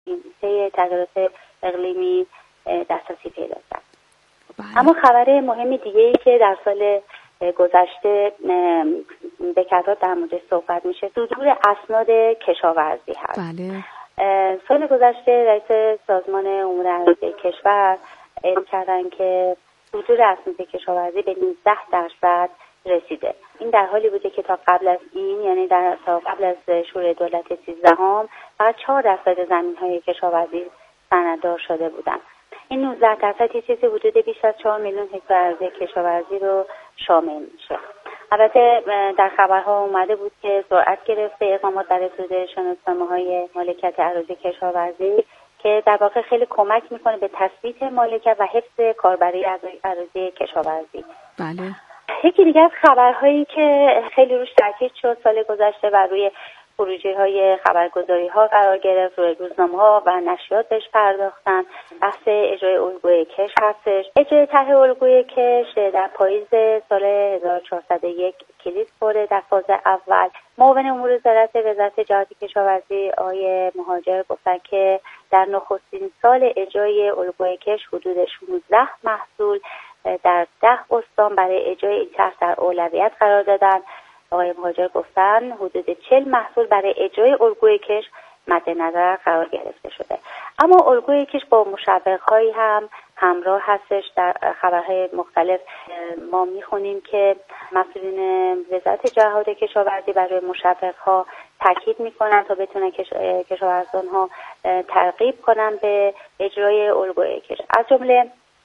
این تغییرات اقلیمی دسترسی پیدا کرد. اما خبر مهم دیگه‌ای که در سال گذشته به کثرت در موردش صحبت میشه صدور اسناد کشاورزی هست. بله. سال گذشته رئیس سازمان امور عراضی کشور اعلام کردن که صدور اسناد کشاورزی به 19% رسیده. این در حالی بوده که تا قبل از این، یعنی تا قبل از شروع دولت 13 فقط 4% زمین‌های کشاورزی سنددار شده بودند. این 19% یه چیزی حدود بیش از 4 میلیون هکتار اراضی کشاورزی رو شامل میشه. البته در خبرها اومده بود که سرعت گرفته اقدامات برای صدور شناسنامه‌های مالکیت اراضی کشاورزی که در واقع خیلی کمک میکنه به تثبیت مالکیت و حفظ کاربری اراضی کشاورزی. بله. یکی دیگه از خبرهایی که خیلی روش تاکید شد سال گذشته و روی خروجی‌های خبرگزاری‌ها قرار گرفت، روی روزنامه‌ها و نشریات بهش پرداختن، بحث اجرای الگوی کش هستش. اجرای طرح الگوی کش در پاییز سال 1401 کلید خورده. در فاز اول معاون امور زراعت وزارت جهاد کشاورزی آقای مهاجر گفتن که در نخستین سال اجرای الگوی کش حدود 16 محصول در 10 استان برای اجرای این طرح در اولویت قرار دادن. آقای مهاجر گفتن حدود 40 محصول برای اجرای الگوی کش مد نظر قرار گرفته شده. اما الگوی کش با مشوق‌هایی هم همراه هستش. در خبرهای مختلف ما میخونیم که مسئولین وزارت جهاد کشاورزی برای مشوق‌ها تاکید میکنن تا بتونن کشاورزان‌ها ترغیب کنن به اجرای الگوی کش. از جمله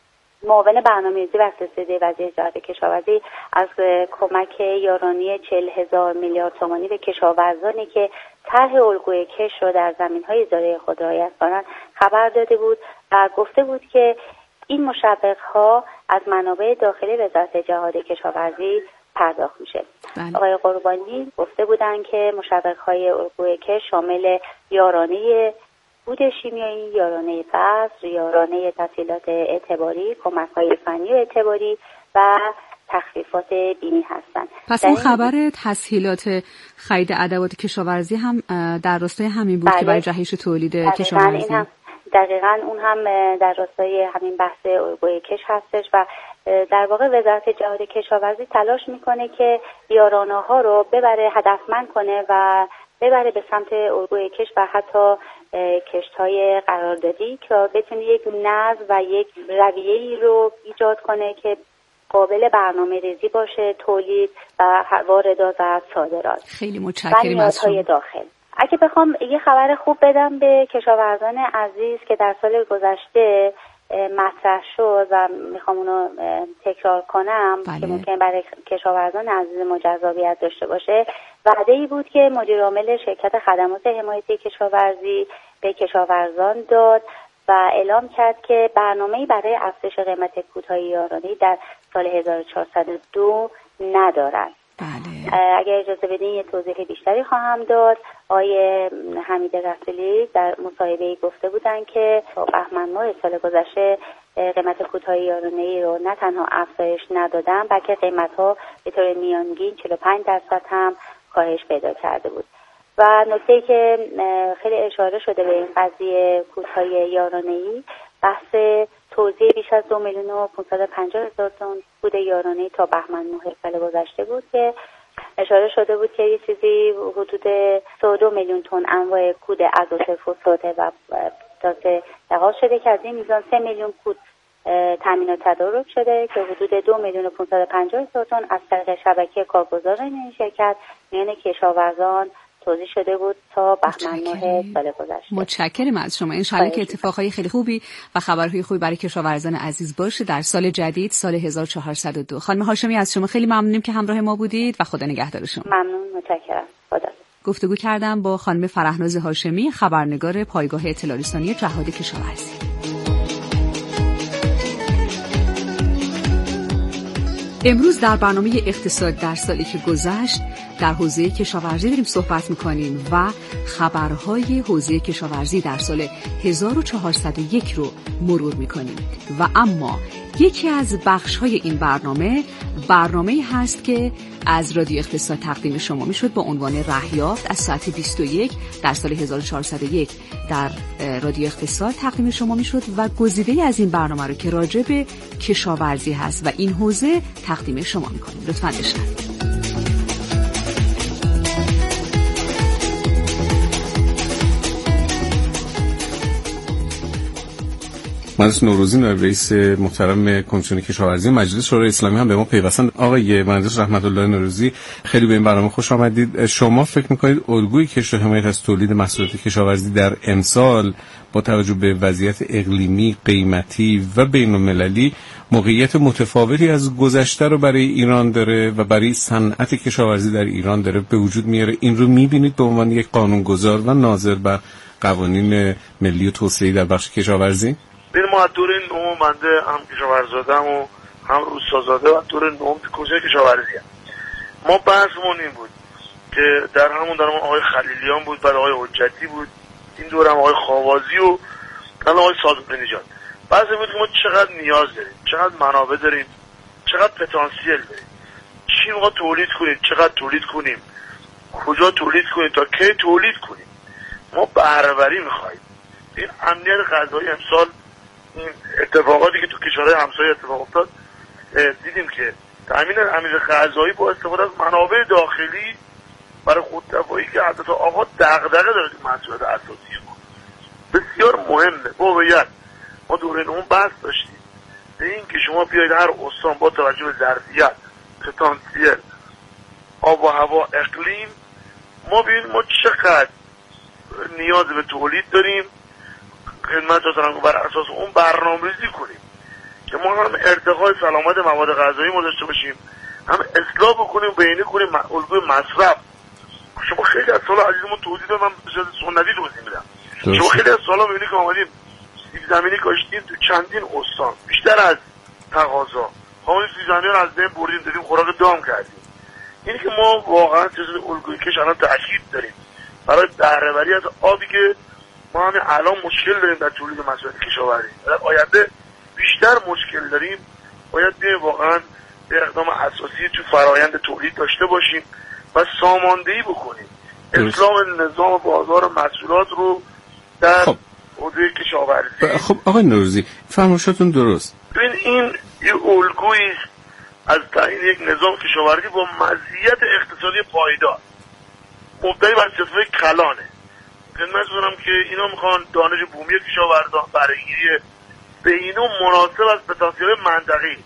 معاون برنامه‌ریزی و اقتصادی وزیر جهاد کشاورزی از کمک یارانه 40,000 میلیارد تومانی به کشاورزانی که طرح الگوی کش را در زمین‌های زراعی خود رعایت کنند خبر داده بود و گفته بود که این مشوق‌ها از منابع داخلی وزارت جهاد کشاورزی پرداخت میشه. آقای قربانی گفته بودند که مشوق‌های الگوی کش شامل یارانه بود شیمیایی، یارانه بذر، یارانه تسهیلات اعتباری، کمک‌های فنی و اعتباری و تخفیفات بینی هستند. پس اون خبر تسهیلات خرید ادوات کشاورزی هم در راستای همین بود. بله. که برای جهش تولید کشاورزی دقیقاً اون هم در راستای همین بحث الگوی کش هستش و در واقع وزارت جهاد کشاورزی تلاش میکنه که یارانه‌ها رو ببره هدفمند کنه و ببره به سمت الگوی کش و حتی کشت‌های قراردادی که بتونه یک نظم و یک رویه‌ای رو ایجاد کنه که قابل برنامه‌ریزی باشه، تولید و واردات و صادرات. خیلی متشکرم از شما. داخل. اگه بخوام یه خبر خوب بدم به کشاورزان عزیز که در سال گذشته مطرح شد و میخوام اونو تکرار کنم. بله. که ممکن برای کشاورزان عزیز ما جذابیت داشته باشه، وعده‌ای بود که مدیر عامل شرکت خدمات حمایتی کشاورزی به کشاورزان داد و اعلام کرد که برنامه‌ای برای افزایش قیمت کودهای یارانه‌ای در سال 1402 ندارد. بله. اگر اجازه بدین یه توضیح بیشتری خواهم داد. آقای حمید رسولی در مصاحبه‌ای گفته بودن که بهمن ماه سال گذشته قیمت کودهای یارانه‌ای رو نه تنها افزایش ندادن بلکه قیمت‌ها به طور میانگین 45% هم کاهش پیدا کرده بود. و نکته‌ای که خیلی اشاره شده به این قضیه کودهای یارانه‌ای بحث توزیع بیش از 2,550,000 تن کود یارانه‌ای تا بهمن ماه سال گذشته بود که اشاره شده بود که یه چیزی حدود 32 میلیون تن انواع کود ازوت فسفات و تازه لحاظ شده که از این میزان 3 میلیون کود تامین و تدارک شده که حدود 2,550,000 تن از طریق شبکه کارگزاران این شرکت میان کشاورزان توزیع شده بود تا بهمن ماه سال گذشته. متشکرم از شما. انشالله که اتفاقهای خیلی خوبی و خبرهای خوبی برای کشاورزان عزیز باشه در سال جدید سال 1402. خانم هاشمی از شما خیلی ممنونیم که همراه ما بودید و خدا نگهدار شما. ممنون، متشکرم. خدا. گفتگو کردم با خانم فرهناز هاشمی، خبرنگار پایگاه اطلاع رسانی جهاد کشاورزی. امروز در برنامه اقتصاد در سالی که گذشت در حوزه کشاورزی داریم صحبت میکنیم و خبرهای حوزه کشاورزی در سال 1401 رو مرور میکنیم. و اما یکی از بخش‌های این برنامه هست که از رادیو اقتصاد تقدیم شما میشد با عنوان رهیافت از ساعت 21 در سال 1401 در رادیو اقتصاد تقدیم شما میشد و گزیده از این برنامه رو که راجع به کشاورزی هست و این حوزه تقدیم شما میکنیم. لطفاً بشنوید. مهندس نوروزی نایب رئیس محترم کمیسیون کشاورزی مجلس شورای اسلامی هم به ما پیوستن. آقای مهندس رحمت الله نوروزی، خیلی به این برنامه خوش آمدید. شما فکر می‌کنید الگوی کشت حمایت از تولید محصولات کشاورزی در امسال با توجه به وضعیت اقلیمی، قیمتی و بین‌المللی موقعیت متفاوتی از گذشته رو برای ایران داره و برای صنعت کشاورزی در ایران داره به وجود میاره؟ این رو می‌بینید به عنوان یک قانونگذار و ناظر بر قوانین ملی و توسعه‌ای در بخش کشاورزی؟ ما از دور نوم بنده هم کشاورزادم و هم روستازاده و دور نوم کمیسیون کشاورزی هم. ما بحثمون این بود که در همون دارم آقای خلیلیان بود، بعد آقای حجتی بود، این دور هم آقای خاوازی و الان آقای صادقی نژاد. بحث بود که ما چقدر نیاز داریم، چقدر منابع داریم، چقدر پتانسیل داریم، چی ما تولید کنیم، چقدر تولید کنیم، کجا تولید کنیم، تا کی تولید کنیم. ما بهره‌وری می‌خوایم. این امنیت غذایی امسال این اتفاقاتی که تو کشورهای همسایه اتفاق افتاد دیدیم که تامین امنیت غذایی با استفاده از منابع داخلی برای خودکفایی که حتی آقا دغدغه داره تو محصولات اساسی ما بسیار مهمه. باید ما دوره اون بحث داشتیم به این که شما بیاید هر استان با توجه به ظرفیت، پتانسیل، آب و هوا، اقلیم، ما ببینیم ما چقدر نیاز به تولید داریم، خدمت رو بر اساس اون برنامه‌ریزی کنیم که ما هم ارتقای سلامت مواد غذایی ما داشته باشیم، هم اصلاح بکنیم، بینی کنیم الگوی مصرف. شما خیلی از سالا عزیزمون توضیح دادم، من به صورت سنتی توضیح میدم. شما خیلی از سالا میبینید که آمدیم سیب زمینی کاشتیم تو چندین استان بیشتر از تقاضا، همون سیب زمینی رو از بین بردیم، دادیم خوراک دام کردیم. اینی که ما واقعا چیز الگوی کش الان تاکید داریم برای بهره‌وری از آبی که ما همین الان مشکل داریم در تولید محصولات کشاورزی. در آینده بیشتر مشکل داریم. باید بیایم واقعا به اقدام اساسی تو فرایند تولید داشته باشیم و ساماندهی بکنیم. اصلاح نظام بازار محصولات رو در حوزه کشاورزی. خب آقای نوروزی، فرمایشاتون درست. ببین این الگویی از تعیین یک نظام کشاورزی با مزیت اقتصادی پایدار مبتنی بر سیاست‌های کلانه. خدمت کنم که اینا میخوان دانش بومی کشاورزان برگیری به اینو مناسب از پتانسیل منطقی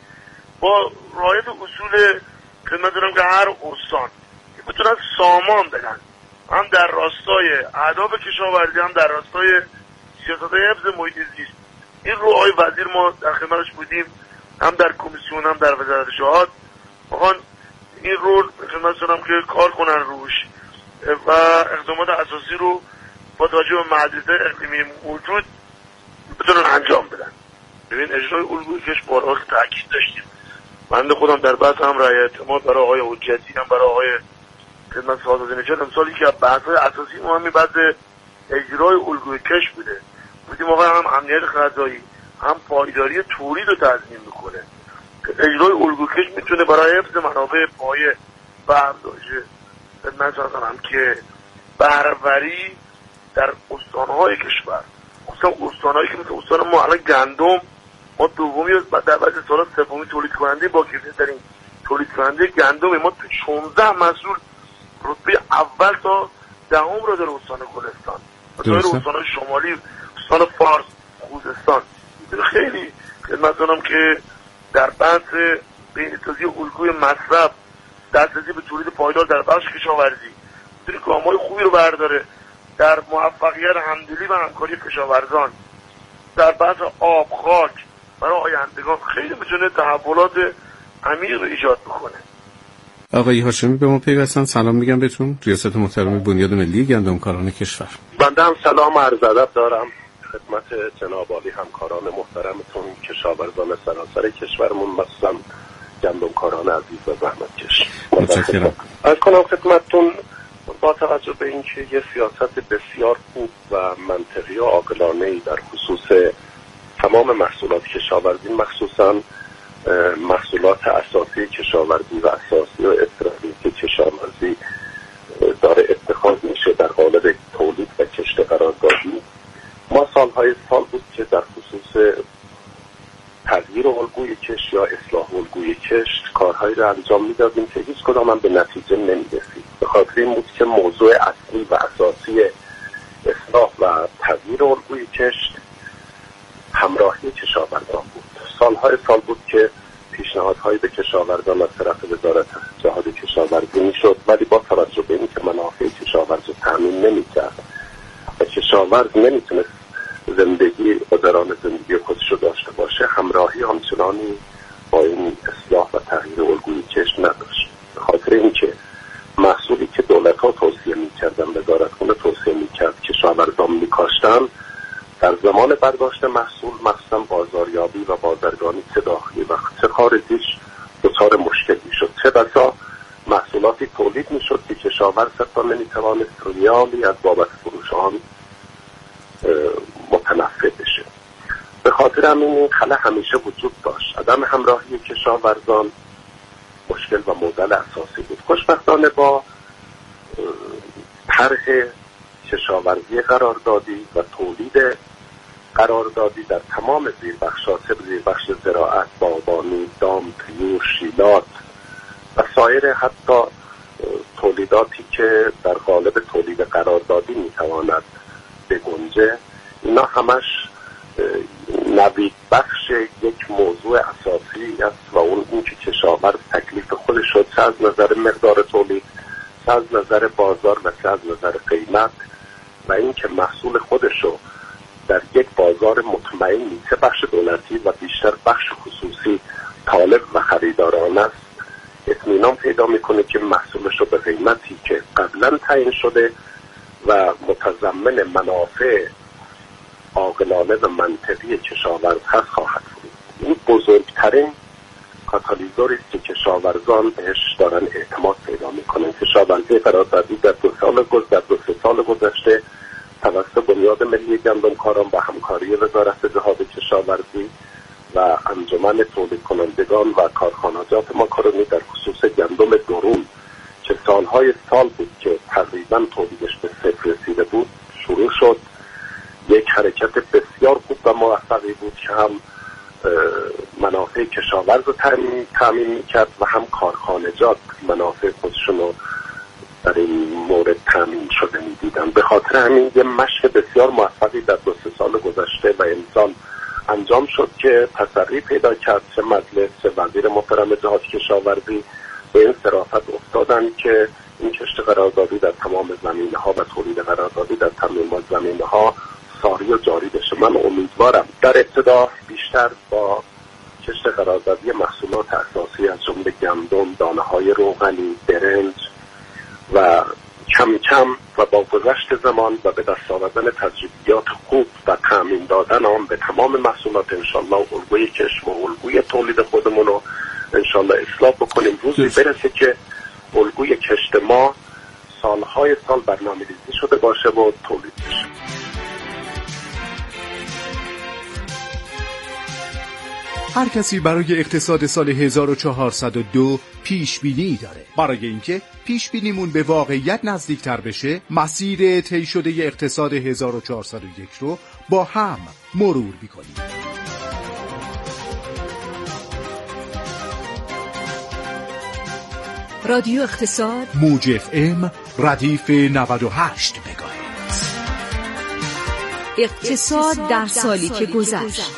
با رعایت اصول خدمت کنم که هر استان بتونن سامان بدن، هم در راستای اهداف کشاورزی، هم در راستای سیاست‌های حفظ محیط زیست. این رو آقای وزیر ما در خدمتش بودیم، هم در کمیسیون هم در وزارت شهاد، میخوان این رو خدمت کنم که کار کنن روش و اقدامات اساسی رو با توجه به محدودیت‌های اقلیمی موجود بتونن انجام بدن. ببین اجرای الگوی کش بارها تاکید داشتیم. بنده خودم در بحث هم رأی اعتماد برای آقای حجتی هم برای آقای خدمت صادقی نژاد امسالی که بحث‌های اساسی ما همین بحث اجرای الگوی کش بوده. بودیم آقا هم امنیت غذایی هم پایداری تولید رو تضمین میکنه. اجرای الگوی کش میتونه برای حفظ منابع پایه برداشت خدمت کنم که بهره‌وری در استانهای کشور، استانهایی که مثل استان ما الان گندم، ما دومی در بعضی سالا سومی تولید کننده با کیفیت ترین تولید کننده گندم، ما تو 16 محصول رتبه اول تا دهم رو در استان گلستان، در استانهای شمالی، استان فارس، خوزستان. خیلی خدمت کنم که در بحث بین‌سازی الگوی مصرف، دسترسی به تولید پایدار در بخش کشاورزی میتونه گام‌های خوبی رو برداره در موفقیت همدلی و همکاری کشاورزان، در بحث آب، خاک برای آیندگان خیلی میتونه تحولات عمیق ایجاد بکنه. آقای هاشمی به ما پیوستن. سلام میگم بهتون. ریاست محترم بنیاد ملی گندمکاران کشور. بنده هم سلام عرض ادب دارم خدمت جناب عالی همکاران محترمتون، کشاورزان سراسر کشورمون، مثلا گندمکاران عزیز و زحمتکش. متشکرم. از کنم خدمتتون با توجه به اینکه یه سیاست بسیار خوب و منطقی و عاقلانه‌ای در خصوص تمام محصولات کشاورزی، مخصوصاً محصولات اساسی کشاورزی و اساسی و استراتژیک کشاورزی داره اتخاذ میشه در قالب تولید و کشت قراردادی، ما سالهای سال بود که در خصوص تغییر الگوی کشت یا اصلاح الگوی کشت کارهایی را انجام میدادیم که هیچ کدام هم به نتیجه نمیرسید. به خاطر این بود که موضوع اصلی و اساسی اصلاح و تغییر الگوی کشت همراهی کشاورزان بود. سالهای سال بود که پیشنهادهایی به کشاورزان از طرف وزارت جهاد کشاورزی میشد، ولی با توجه به اینکه منافع کشاورز رو تامین نمیکرد و کشاورز نمیتونست زندگی قدران زندگی خودش رو داشته باشه، همراهی همچنانی با این اصلاح و تغییر الگوی کشت نداشت. به خاطر اینکه محصولی که دولت‌ها توصیه میکردن، وزارتخونه توصیه میکرد، کشاورزان میکاشتن، در زمان برداشت محصول مخصوصا بازاریابی و بازرگانی چه داخلی و چه خارجیش دچار مشکل میشد. چه بسا محصولاتی تولید میشد که کشاورز حتی نمیتوانست ریالی از بابت فروش آن متنفع بشه. به خاطر همین خلا همیشه وجود داشت. عدم همراهی کشاورزان مشکل و معضل اساسی بود. خوشبختانه با طرح کشاورزی قراردادی و تولید قراردادی در تمام زیربخش‌ها، زیربخش زراعت، باغبانی، دام، طیور، شیلات و سایر حتی تولیداتی که در قالب تولید قراردادی میتواند بگنجه، اینا همش نوید بخش یک موضوع اساسی است و اون که کشاورز تکلیف خودش شد، چه از نظر مقدار تولید، چه از نظر بازار و چه از نظر قیمت، و این که محصول خودش رو در یک بازار مطمئنی، چه بخش دولتی و بیشتر بخش خصوصی طالب و خریداران است، اطمینان پیدا میکنه که محصولش رو به قیمتی که قبلا تعیین شده و متضمن منافع عاقلانه و منطقی کشاورز هست خواهد بود. این بزرگترین کاتالیزوری است که کشاورزان بهش دارن اعتماد پیدا میکنن. کشاورزی قراردادی در 2 سال گذشته توسط بنیاد ملی گندمکاران و همکاری وزارت جهاد کشاورزی و انجمن تولید کنندگان و کارخانجات ماکارونی در خصوص گندم درون که سالهای سال بود که تقریبا تولیدش به صفر رسیده بود شروع شد. یک حرکت بسیار خوب و موفقی بود که هم منافع کشاورز رو تامین میکرد و هم کارخانجات منافع خودشون رو در این مورد تامین شده میدیدن. به خاطر همین یه مشق بسیار موفقی در 2 سال گذشته و امسال انجام شد که تسری پیدا کرد. چه مجلس چه وزیر محترم جهاد کشاورزی به این صرافت افتادن که این کشت قراردادی در تمام زمینه‌ها و تولید قراردادی در تمام زمینه‌ها ساری و جاری بشه. من امیدوارم در ابتدا بیشتر با کشت قراردادی محصولات اساسی از جمله گندم، دانه‌های روغنی، برنج و کم کم و با گذشت زمان و به دست آوردن تجربیات خوب و تامین دادن آن به تمام محصولات انشالله الگوی کشت و الگوی تولید خودمون رو انشالله اصلاح بکنیم. روزی برسه که الگوی کشت ما سالهای سال برنامه‌ریزی شده باشه و تولید بشه. هر کسی برای اقتصاد سال 1402 پیش بینی داره. برای اینکه پیش بینیمون به واقعیت نزدیکتر بشه، مسیر طی شده اقتصاد 1401 رو با هم مرور می‌کنیم. رادیو اقتصاد موج FM ردیف 98 مگاهرتز. اقتصاد در سالی که گذشت.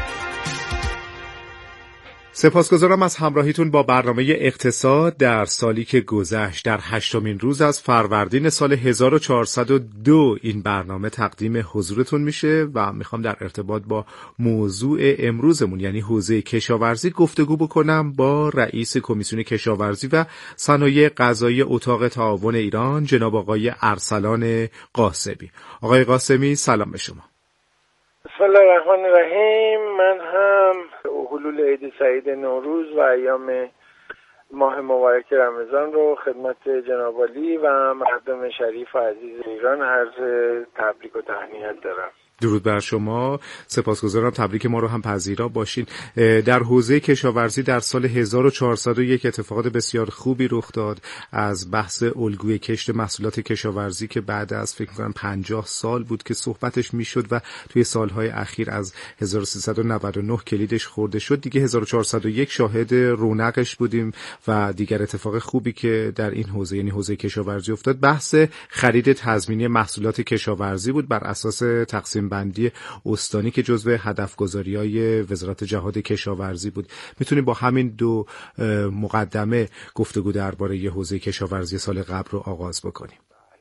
سپاسگزارم از همراهیتون با برنامه اقتصاد در سالی که گذشت. در 8مین روز از فروردین سال 1402 این برنامه تقدیم حضورتون میشه و میخوام در ارتباط با موضوع امروزمون یعنی حوزه کشاورزی گفتگو بکنم با رئیس کمیسیون کشاورزی و صنایع غذایی اتاق تعاون ایران جناب آقای ارسلان قاسمی. آقای قاسمی سلام به شما. بسم الله الرحمن الرحیم. من هم حلول عید سعید نوروز و ایام ماه مبارک رمضان رو خدمت جناب عالی و مردم شریف و عزیز ایران عرض تبریک و تهنیت دارم. درود بر شما، سپاسگزارم. تبریک ما رو هم پذیرا باشین. در حوزه کشاورزی در سال 1401 اتفاقات بسیار خوبی رخ داد از بحث الگوی کشت محصولات کشاورزی که بعد از فکر می‌کنم 50 سال بود که صحبتش میشد و توی سالهای اخیر از 1399 کلیدش خورده شد. دیگه 1401 شاهد رونقش بودیم و دیگر اتفاق خوبی که در این حوزه یعنی حوزه کشاورزی افتاد بحث خرید تضمینی محصولات کشاورزی بود بر اساس تقسیم بندی استانی که جزو هدفگذاری‌های وزارت جهاد کشاورزی بود. میتونیم با همین دو مقدمه گفتگو درباره ی حوزه کشاورزی سال قبل رو آغاز بکنیم.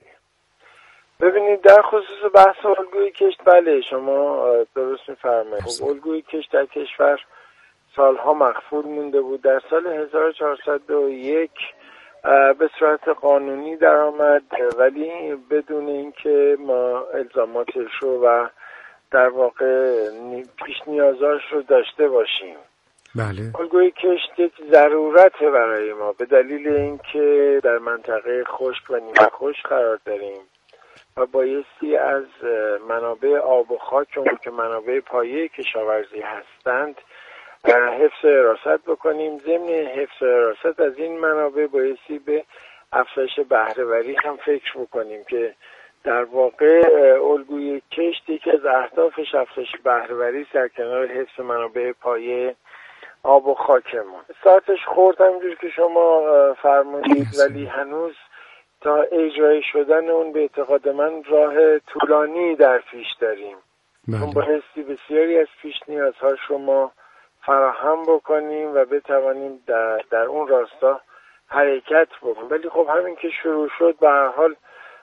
ببینید در خصوص بحث الگوی کشت، بله شما درست می‌فرمایید. الگوی کشت در کشور سالها مخفول مونده بود. در سال 1401 به صورت قانونی در آمد، ولی بدون اینکه ما الزاماتش رو و در واقع پیش نیازاش رو داشته باشیم. بله. الگوی کشت یک ضرورت برای ما به دلیل اینکه در منطقه خشک و نیمه خشک قرار داریم و بایستی از منابع آب و خاکمون که منابع پایه کشاورزی هستند حفظ حراست بکنیم. ضمن حفظ حراست از این منابع بایستی به افزایش بهره‌وری هم فکر بکنیم که در واقع الگوی کشت یکی از اهدافش افزایش بهره‌وری در کنار حفظ منابع پایه آب و خاکمون. ساعتش خورد همینجور که شما فرمودید، ولی هنوز تا اجرای شدن اون به اعتقاد من راه طولانی در پیش داریم. چون بایستی بسیاری از پیش نیازها شما فراهم بکنیم و بتوانیم در اون راستا حرکت بکنیم. ولی خب همین که شروع شد به هر حال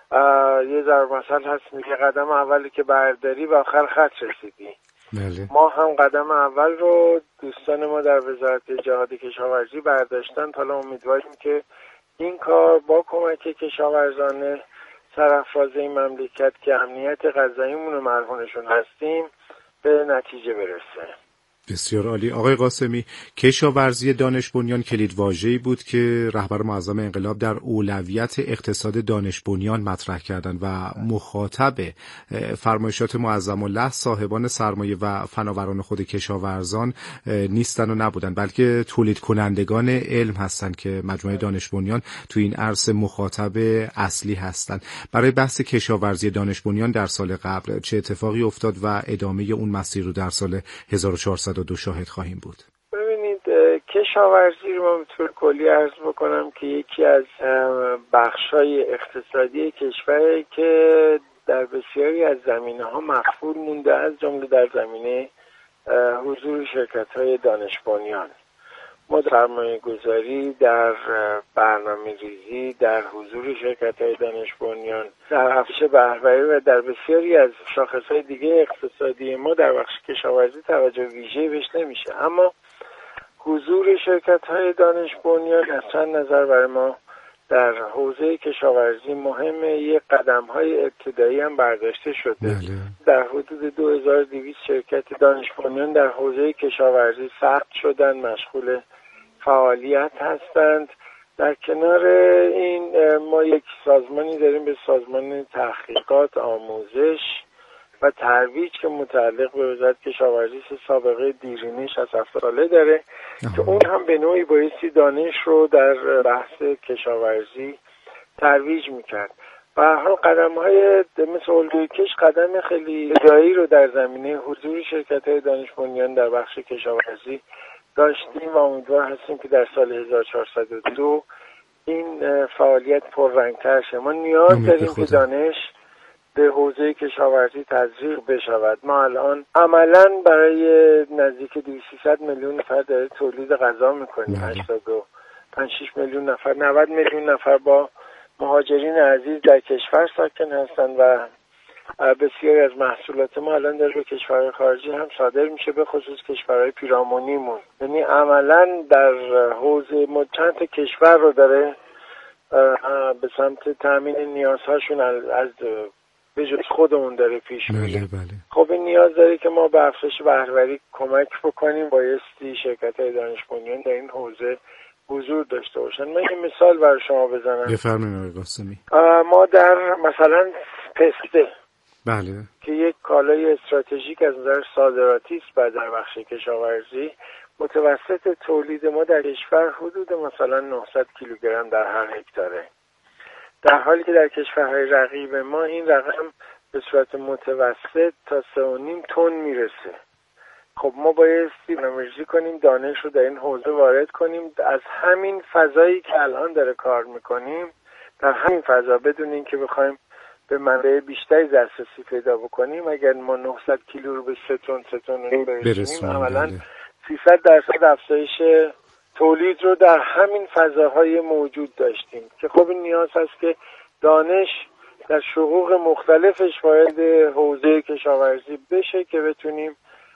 یه ضرب مثل هست میگه قدم اولی که برداری به آخر خط رسیدی. بله. ما هم قدم اول رو دوستان ما در وزارت جهاد کشاورزی برداشتن. حالا امیدواریم که این کار با کمک کشاورزان سرافراز این مملکت که امنیت غذاییمون رو مرهونشون هستیم به نتیجه برسه. بسیار عالی. آقای قاسمی، کشاورزی دانش بنیان کلید واژه‌ای بود که رهبر معظم انقلاب در اولویت اقتصاد دانش بنیان مطرح کردند و مخاطب فرمایشات معظم الله صاحبان سرمایه و فناوران خود کشاورزان نیستن و نبودن، بلکه تولید کنندگان علم هستند که مجموعه دانش بنیان تو این عرصه مخاطب اصلی هستند. برای بحث کشاورزی دانش بنیان در سال قبل چه اتفاقی افتاد و ادامه اون مسیر رو در سال 1402 شاهد خواهیم بود؟ ببینید، کشاورزی رو من به طور کلی عرض بکنم که یکی از بخش‌های اقتصادی کشوری که در بسیاری از زمینه‌ها مخفول مونده، از جمله در زمینه حضور شرکت‌های دانش بنیان. ما در سرمایه‌گذاری، در برنامه‌ریزی، در حضور شرکت‌های دانش بنیان، در افزایش بهره‌وری و در بسیاری از شاخص‌های دیگه اقتصادی ما در بخش کشاورزی توجه ویژه‌ای بهش نمیشه. اما حضور شرکت‌های دانش بنیان از چند نظر برای ما در حوزه کشاورزی مهمه. یک قدم‌های ابتدایی هم برداشته شده. بله. در حدود 2200 شرکت دانش بنیان در حوزه کشاورزی ثبت شدن، مشغول فعالیت هستند. در کنار این ما یک سازمانی داریم به سازمان تحقیقات، آموزش و ترویج که متعلق به وزارت کشاورزی سابقه دیرینه 60 ساله داره که اون هم به نوعی بایستی دانش رو در بحث کشاورزی ترویج میکرد. به هر حال قدم‌های مثل الگوی کشت قدم خیلی جایی رو در زمینه حضور شرکت‌های دانش بنیان در بخش کشاورزی داشتیم و امیدوار هستیم که در سال 1402 این فعالیت پررنگ‌تر شه. ما نیاز داریم که دانش به حوزه کشاورزی تزریق بشود. ما الان عملاً برای نزدیک 200 میلیون نفر داره تولید غذا میکنیم. 85 میلیون نفر، 90 میلیون نفر با مهاجرین عزیز در کشور ساکن هستند و بسیاری از محصولات ما الان داره به کشورهای خارجی هم صادر میشه، به خصوص کشورهای پیرامونیمون. یعنی عملاً در حوزه چند تا کشور رو داره به سمت تامین نیازهاشون از به جز خودمون داره پیش میره. بله. خب این نیاز داره که ما به افزایش بهره‌وری کمک بکنیم. بایستی شرکت‌های دانش بنیان در این حوزه حضور داشته باشن. من یه مثال برای شما بزنم. بفرمایید آقای قاسمی. ما در مثلا پسته، بله، که یک کالای استراتژیک از نظر صادراتی است در بخش کشاورزی، متوسط تولید ما در کشور حدود مثلا 900 کیلوگرم در هر هکتاره، در حالی که در کشورهای رقیب ما این رقم به صورت متوسط تا 3.5 تن میرسه. خب ما بایستی برنامه‌ریزی کنیم، دانش رو در این حوزه وارد کنیم، از همین فضایی که الان داره کار میکنیم، در همین فضا، بدون اینکه بخوایم به منابع بیشتری دسترسی پیدا بکنیم، اگر ما 900 کیلو رو به 3 تن برسونیم، عملاً 300% افزایش تولید رو در همین فضاهای موجود داشتیم. که خب این نیاز هست که دانش در شقوق مختلفش وارد حوزه کشاورزی بشه که بتونیم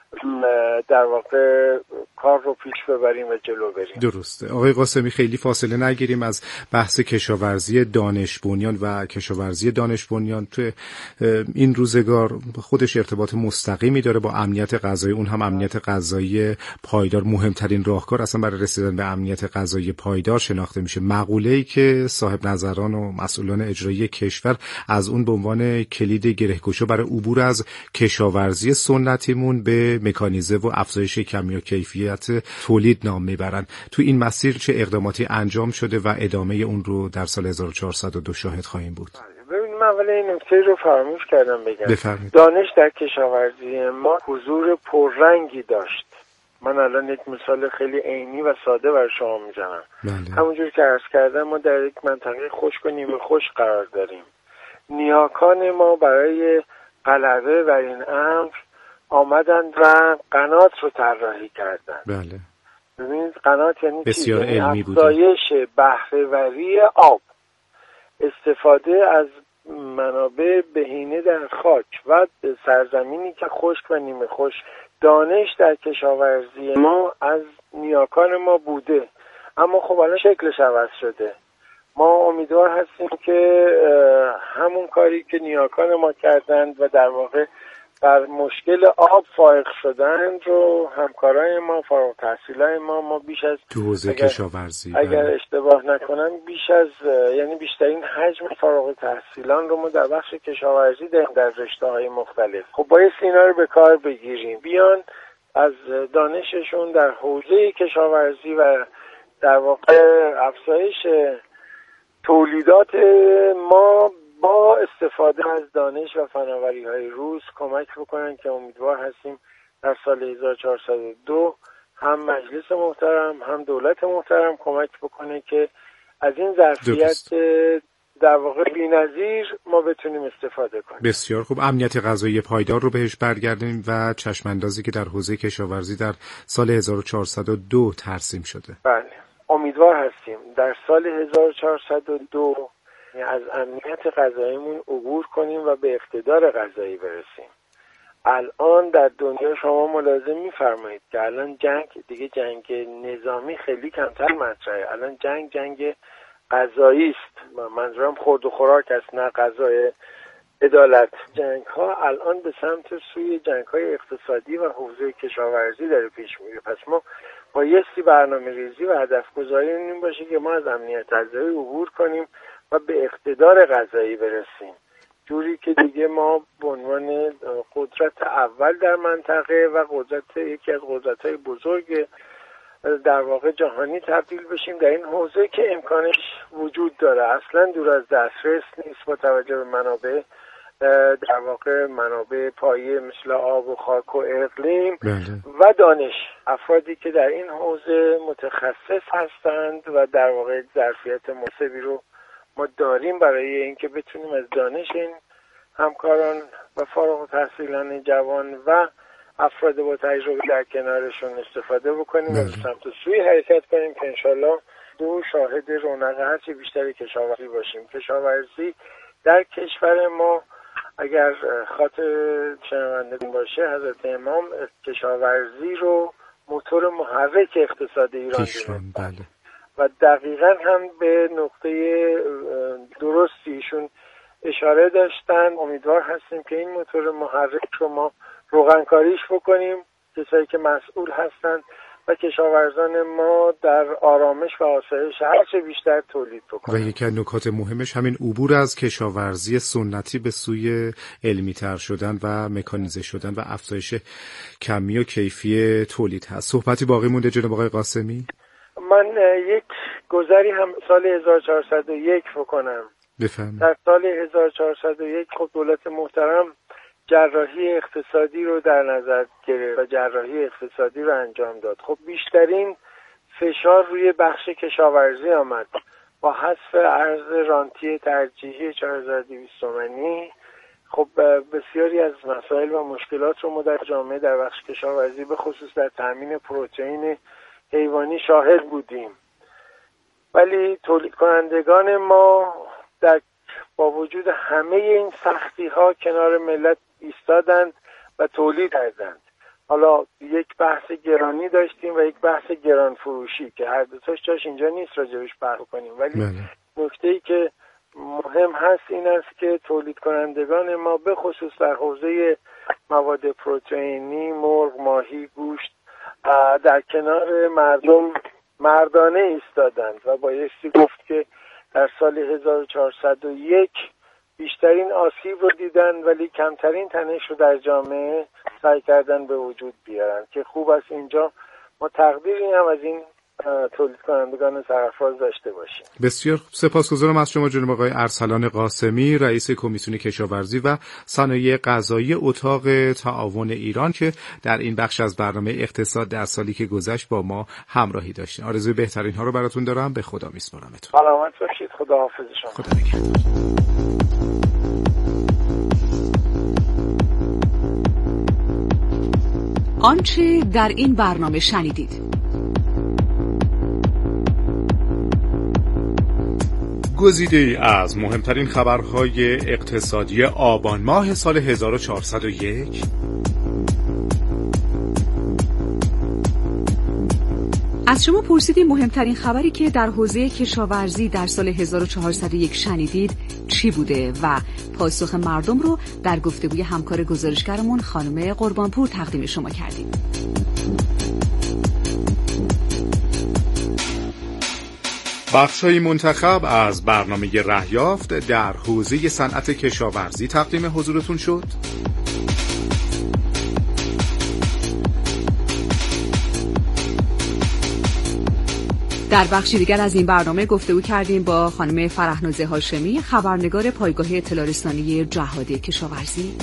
در واقع کار رو پیش ببریم و جلو بریم. درسته. آقای قاسمی خیلی فاصله نگیریم از بحث کشاورزی دانش بنیان و کشاورزی دانش بنیان. تو این روزگار خودش ارتباط مستقیمی داره با امنیت غذایی، اون هم امنیت غذایی پایدار. مهمترین راهکار اصلا برای رسیدن به امنیت غذایی پایدار شناخته میشه مقوله‌ای که صاحب نظران و مسئولان اجرایی کشور از اون به عنوان کلید گره‌گشا برای عبور از کشاورزی سنتیمون به مکانیزه و افزایش کمی و کیفیت تولید نام میبرن. تو این مسیر چه اقداماتی انجام شده و ادامه اون رو در سال 1402 شاهد خواهیم بود؟ ببینید، من اول این نکته رو فراموش کردم بگم. بفرمایید. دانش در کشاورزی ما حضور پررنگی داشت. من الان یک مثال خیلی عینی و ساده برای شما میزنم. همونجور که عرض کردم، ما در یک منطقه خشک و نیمه خشک قرار داریم. نیاکان ما برای غلبه بر این امر آمدند و قنات رو طراحی کردند. بله. ببینید، قنات یعنی بسیار علمی بود. افزایش بهره‌وری آب، استفاده از منابع بهینه در خاک و سرزمینی که خشک و نیمه خشک. دانش در کشاورزی ما از نیاکان ما بوده، اما خب الان شکلش عوض شده. ما امیدوار هستیم که همون کاری که نیاکان ما کردند و در واقع بر مشکل آب فائق شدن رو همکارای ما، فارغ التحصیلای ما بیش از تو حوزه کشاورزی، اگر اشتباه نکنم بیش از یعنی بیشترین حجم فارغ التحصیلان رو ما در بخش کشاورزی داریم در رشته‌های مختلف. خب باید اینا رو به کار بگیریم، بیان از دانششون در حوزه کشاورزی و در واقع افزایش تولیدات ما با استفاده از دانش و فناوری‌های روز کمک بکنن که امیدوار هستیم در سال 1402 هم مجلس محترم هم دولت محترم کمک بکنه که از این ظرفیت در واقع بی‌نظیر ما بتونیم استفاده کنیم. بسیار خوب. امنیت غذایی پایدار رو بهش برگردیم و چشم‌اندازی که در حوزه کشاورزی در سال 1402 ترسیم شده. بله، امیدوار هستیم در سال 1402 از امنیت غذاییمون عبور کنیم و به اقتدار غذایی برسیم. الان در دنیا شما ملاحظه می‌فرمایید که الان جنگ نظامی خیلی کمتر مطرحه. الان جنگ غذایی است. منظورم خورد و خوراک است، نه غذای عدالت. جنگ‌ها الان به سمت سوی جنگ‌های اقتصادی و حوزه کشاورزی داره پیش میره. پس ما بایستی برنامه‌ریزی و هدف‌گذاری این باشه که ما از امنیت غذایی عبور کنیم و به اقتدار غذایی برسیم، جوری که دیگه ما به عنوان قدرت اول در منطقه و یکی از قدرت‌های بزرگ در واقع جهانی تبدیل بشیم در این حوزه که امکانش وجود داره. اصلا دور از دسترس نیست با توجه به منابع در واقع منابع پایه مثل آب و خاک و اقلیم و دانش. افرادی که در این حوزه متخصص هستند و در واقع ظرفیت مناسبی رو ما داریم برای اینکه بتونیم از دانش این همکاران و فارغ التحصیلان جوان و افراد با تجربه در کنارشون استفاده بکنیم و سمت سوی حرکت کنیم که انشالله شاهد رونق هرچی بیشتری کشاورزی باشیم. کشاورزی در کشور ما اگر خاطر شنوندگان باشه، حضرت امام کشاورزی رو موتور محرک اقتصاد ایران و دقیقاً هم به نقطه درستی ایشون اشاره داشتن. امیدوار هستیم که این موتور محرک رو ما روغنکاریش بکنیم، کسایی که مسئول هستن و کشاورزان ما در آرامش و آسایش هرچه بیشتر تولید بکنن. و یکی از نکات مهمش همین عبور از کشاورزی سنتی به سوی علمی‌تر شدن و مکانیزه شدن و افزایش کمی و کیفی تولید هست. صحبتی باقی مونده جناب آقای قاسمی؟ من یک گذری هم سال 1401 بکنم. بفرمایید. در سال 1401 خب دولت محترم جراحی اقتصادی رو در نظر گرفت و جراحی اقتصادی رو انجام داد. خب بیشترین فشار روی بخش کشاورزی آمد با حذف ارز رانتی ترجیحی 4200 تومانی. خب بسیاری از مسائل و مشکلات رو ما در جامعه در بخش کشاورزی به خصوص در تامین پروتئین حیوانی شاهد بودیم، ولی تولید کنندگان ما با وجود همه این سختی ها کنار ملت ایستادند و تولید کردند. حالا یک بحث گرانی داشتیم و یک بحث گران فروشی که هر دو تاش جاش اینجا نیست راجبش بحث کنیم، ولی نکته‌ای که مهم هست این است که تولید کنندگان ما به خصوص در حوزه مواد پروتئینی، مرغ، ماهی، گوشت در کنار مردم مردانه ایستادند و بایستی گفت که در سال 1401 بیشترین آسیب رو دیدن ولی کمترین تنش رو در جامعه سعی کردن به وجود بیارن که خوب است اینجا ما تقدیری هم از این تولید کنندگان سرفراز داشته باشیم. بسیار سپاسگزارم از شما جناب آقای ارسلان قاسمی، رئیس کمیسیون کشاورزی و صنایع غذایی اتاق تعاون ایران که در این بخش از برنامه اقتصاد در سالی که گذشت با ما همراهی داشتین. آرزوی بهترین ها رو براتون دارم. به خدا میسپارمتون. سلامت باشید. خدا حافظ شما. خدا نگهدار. آنچه در این برنامه شنیدید گزیده‌ای از مهمترین خبرهای اقتصادی آبان ماه سال 1401 از شما پرسیدیم مهمترین خبری که در حوزه کشاورزی در سال 1401 شنیدید چی بوده و پاسخ مردم رو در گفتگوی همکار گزارشگرمون خانم قربانپور تقدیم شما کردیم. بخش‌های منتخب از برنامه رهیافت در حوزه صنعت کشاورزی تقدیم حضورتون شد. در بخشی دیگر از این برنامه گفتگو کردیم با خانم فرحناز هاشمی، خبرنگار پایگاه اطلاع رسانی جهاد کشاورزی.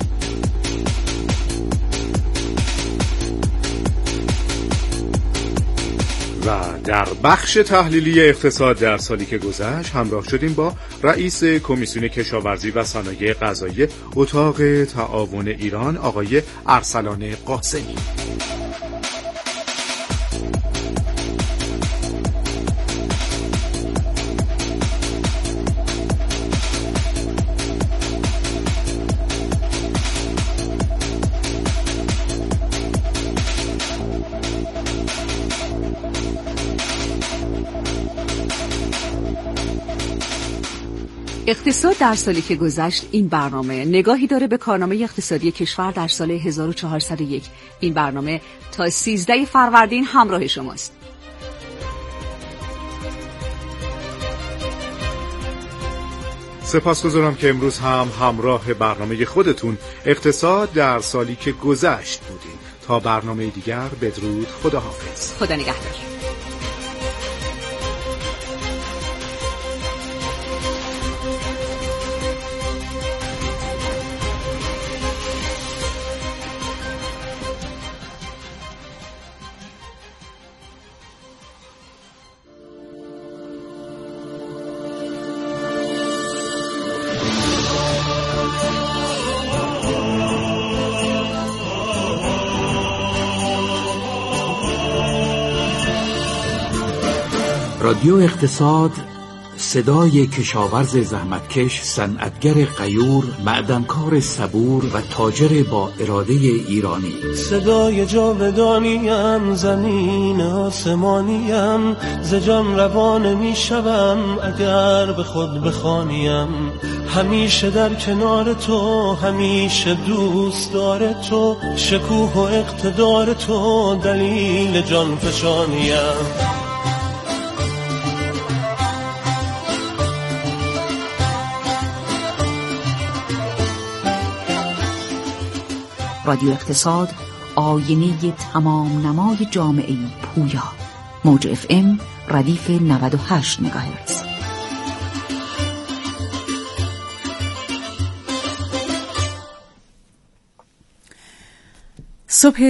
و در بخش تحلیلی اقتصاد در سالی که گذشت همراه شدیم با رئیس کمیسیون کشاورزی و صنایع غذایی اتاق تعاون ایران آقای ارسلان قاسمی. اقتصاد در سالی که گذشت این برنامه نگاهی داره به کارنامه اقتصادی کشور در سال 1401. این برنامه تا 13 فروردین همراه شماست. سپاسگزارم که امروز هم همراه برنامه خودتون اقتصاد در سالی که گذشت بودین. تا برنامه دیگر بدرود، خداحافظ. خدا نگهدار. رادیو اقتصاد، صدای کشاورز زحمتکش، صنعتگر غیور، معدنکار صبور و تاجر با اراده ایرانی. صدای جاودانیم، زمین آسمانیم، ز جان روان می شوم اگر به خود بخوانیم. همیشه در کنار تو، همیشه دوست دار تو، شکوه و اقتدار تو دلیل جان فشانیم. رادیو اقتصاد، آینه تمام نمای جامعه پویا. موج FM ردیف 98 مگاهرتز. صبح